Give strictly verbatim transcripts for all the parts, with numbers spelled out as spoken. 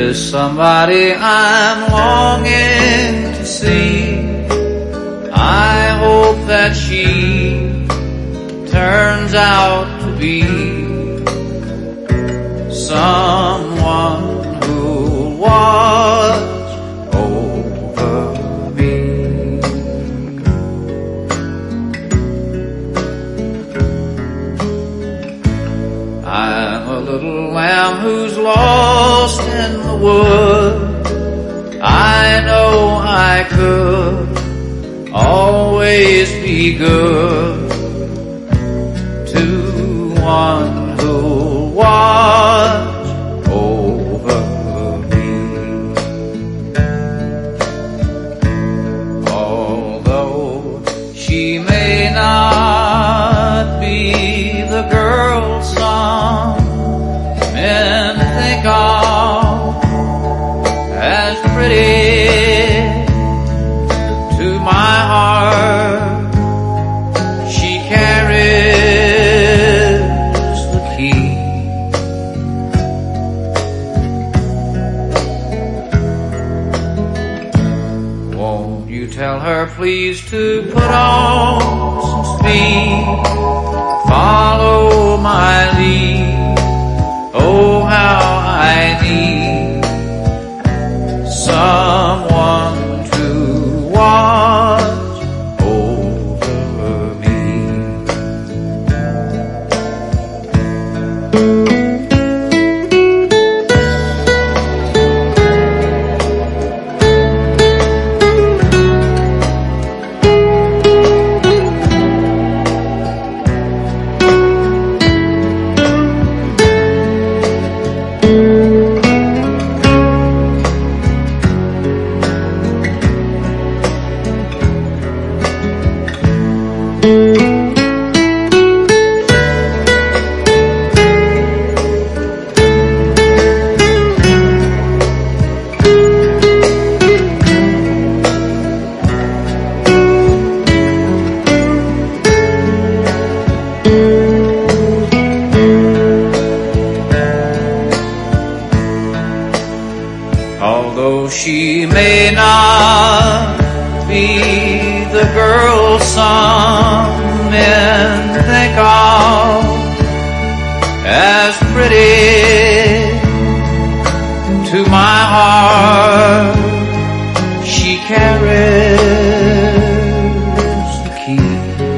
There's somebody I'm longing to see. I hope that she turns out to be someone who'll watch over me. I'm a little lamb who's lost in the wood. I know I could always be good to one who'll watch over me. Although she may not be the girl some men think of as pretty, to my heart she carries the key. Won't you tell her please to put on some speed, follow my lead. Oh, how I need someone to watch over me. Although she may not be the girl some men think of as pretty, to my heart she carries the key.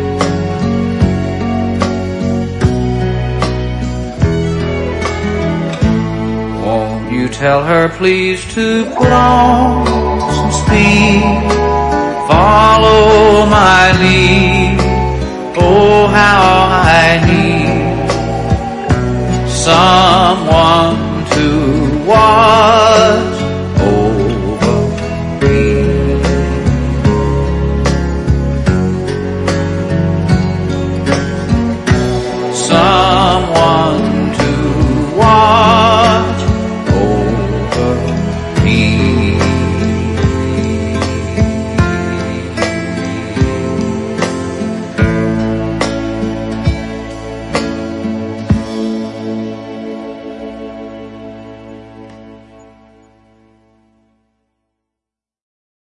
Won't you tell her please to put on some speed, follow my lead. Oh, how I need someone to watch